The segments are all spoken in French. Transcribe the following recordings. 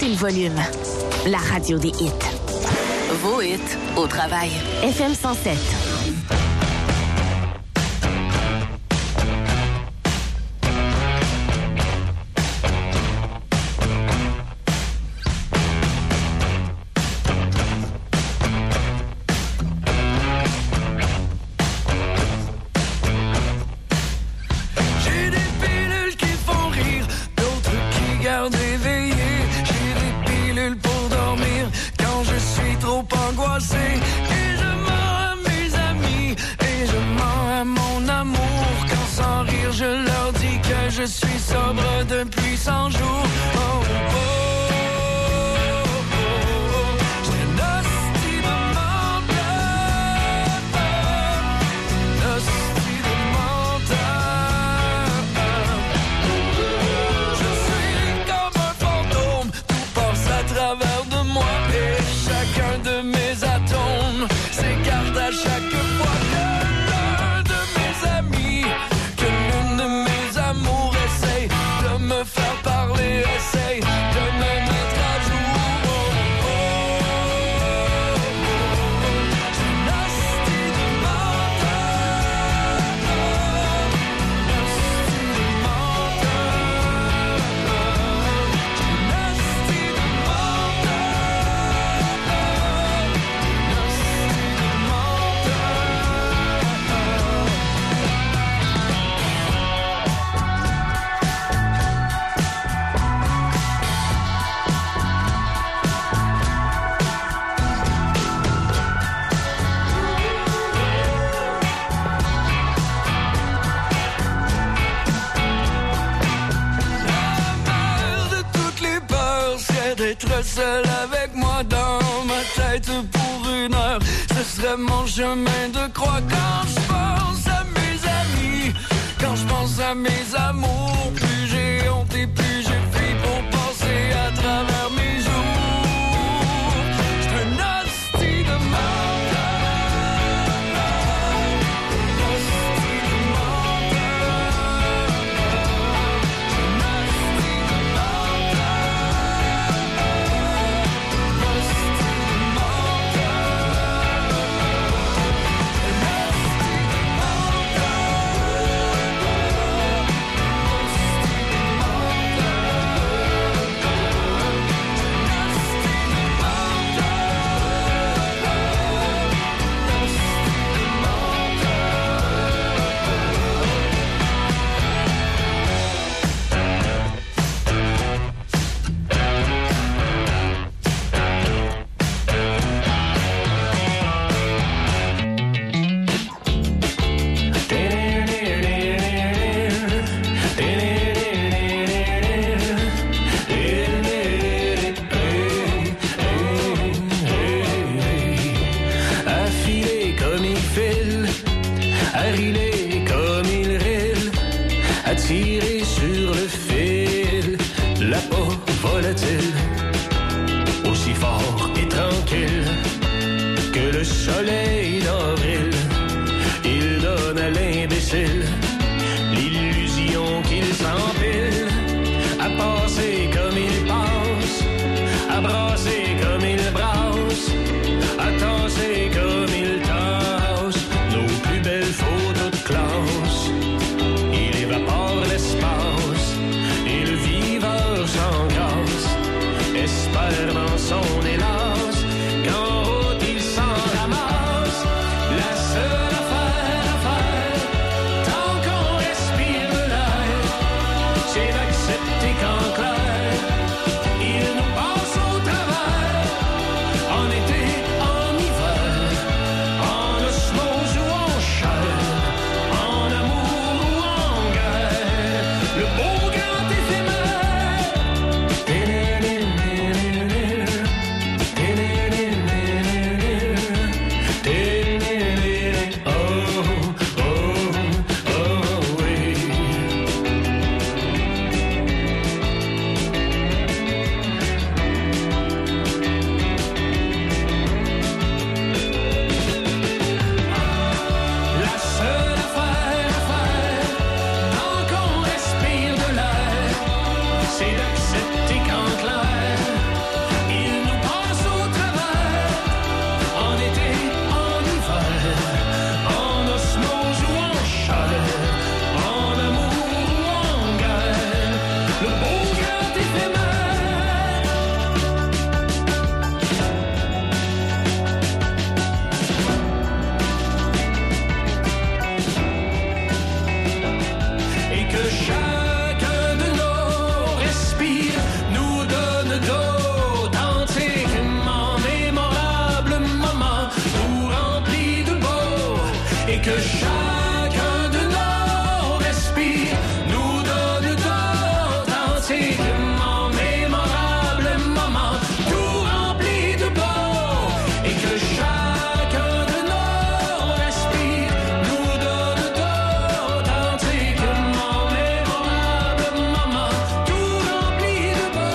Montez le volume. La radio des hits. Vos hits au travail. FM 107. Seul avec moi dans ma tête pour une heure, ce serait mon chemin de croix. Quand je pense à mes amis, quand je pense à mes amours, plus j'ai honte et plus j'ai fui pour passer à travers mes jours. J'suis un hostie de menteur. Tiré sur le fil, la peau vole-t-il aussi fort et tranquille que le soleil d'avril. Il donne à l'imbécile l'illusion qu'il s'empile à passer comme il passe, à brasser comme il brasse, à tasser comme il tasse nos plus belles photos de classe. Il évapore l'espace et le viveur sans grâce espère dans son hélas qu'en route il s'en ramasse. La seule affaire à faire et que chacun de nos respires nous donne d'authentiquement mémorables moments, tout remplis de beau, et que chacun de nos respires nous donne d'authentiquement mémorables moments, tout remplis de beau.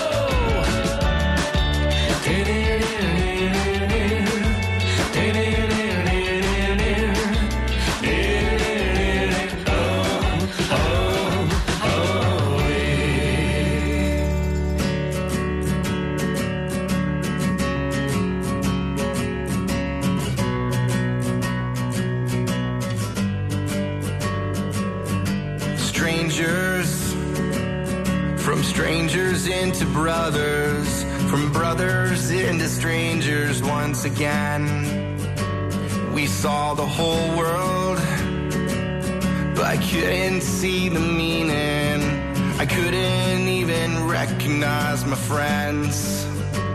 From strangers into brothers, from brothers into strangers once again. We saw the whole world, but I couldn't see the meaning. I couldn't even recognize my friends.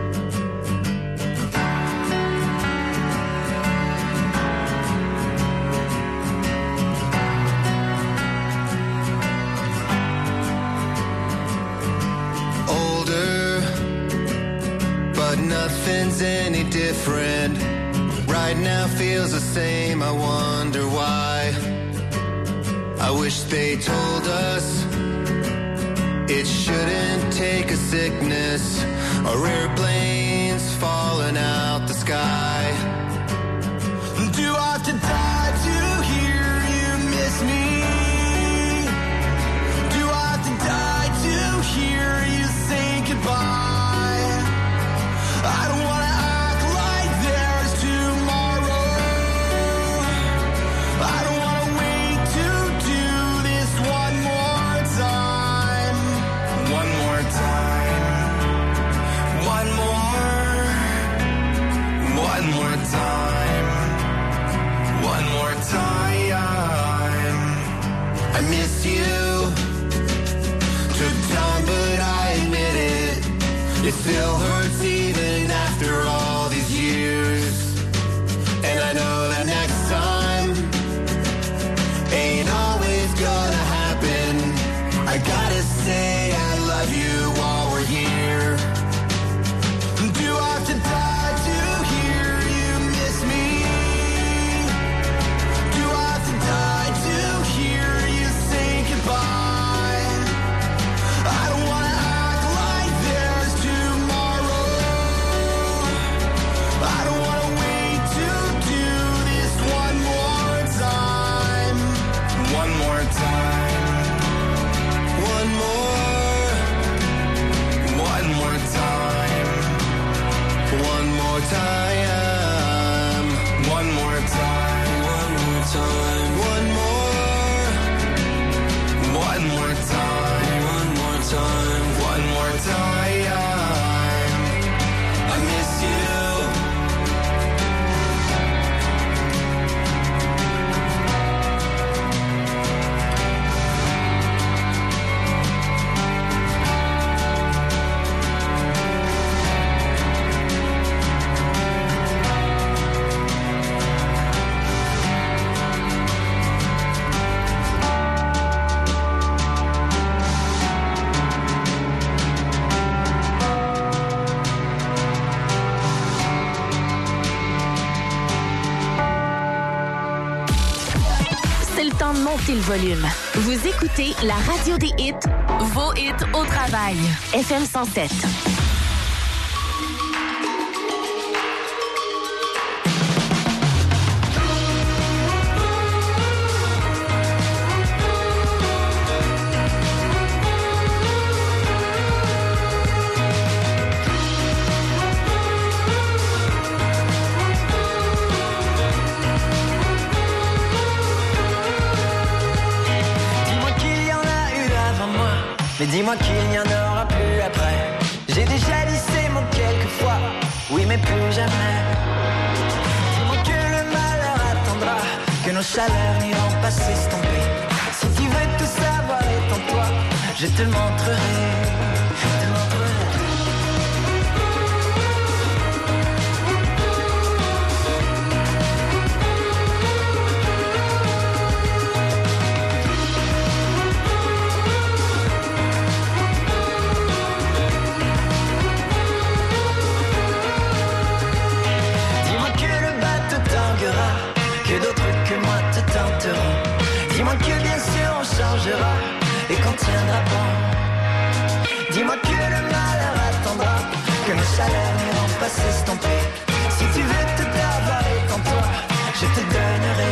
Nothing's any different. Right now feels the same. I wonder why. I wish they told us it shouldn't take a sickness or airplanes falling out the sky. Do I have to die to hear you miss me? Do I have to die to hear you say goodbye? I don't wanna act like there's tomorrow. I don't wanna wait to do this one more time. One more time. One more. One more time. One more time. I miss you. Took time, but I admit it. It still hurts even after all these years. And I know that next time ain't always gonna happen. I gotta say I love you while we're here. Do I have to die to hear you miss me? Do I have to die to hear you say goodbye? I don't wanna act like there's tomorrow. I don't wanna wait to do this one more time. One more time. One more. One more time. One more time. One more time. One more time. One more. One more time. One more time. One more time. I miss you. C'est le temps de monter le volume. Vous écoutez la radio des hits, vos hits au travail. FM 107. Mais dis-moi qu'il n'y en aura plus après. J'ai déjà dit ces mots quelquefois, oui mais plus jamais. Dis-moi que le malheur attendra, que nos chaleurs n'iront pas s'estomper. Si tu veux tout savoir, étends-toi, je te montrerai. tiendra pas. Dis-moi que le malheur attendra, que nos chaleurs n'iront pas s'estomper. Si tu veux tout avoir est en toi, je te donnerai.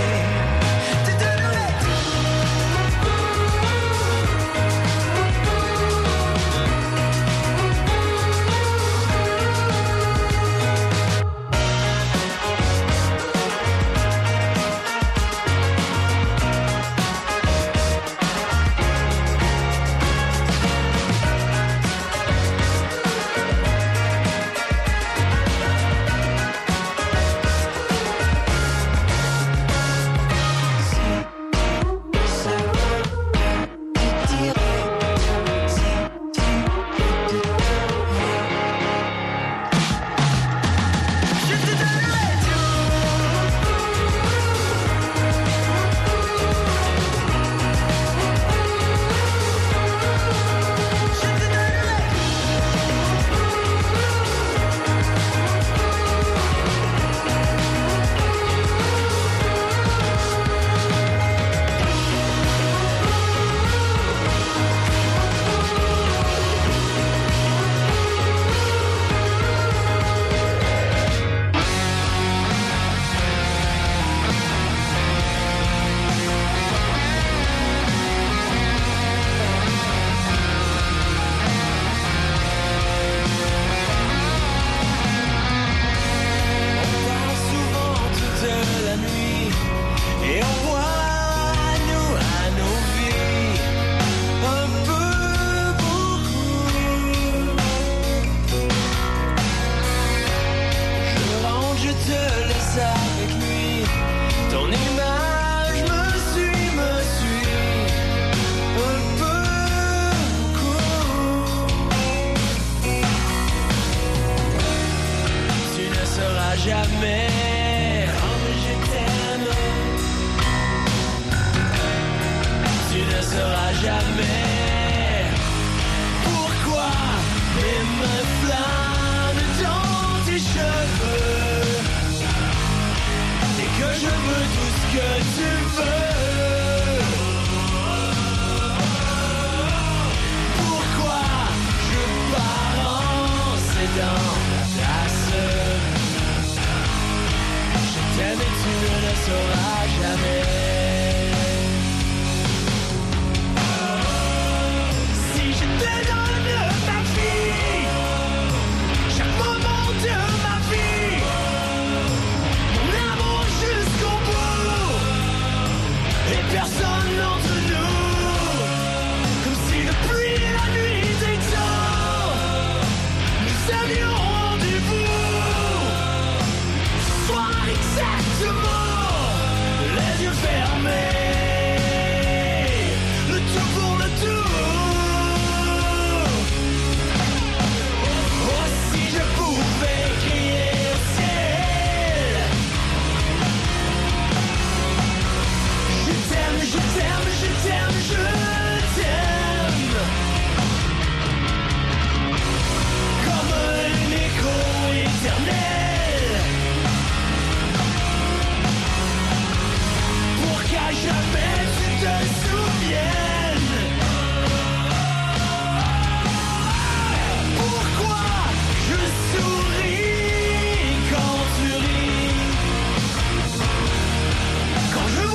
Exactement.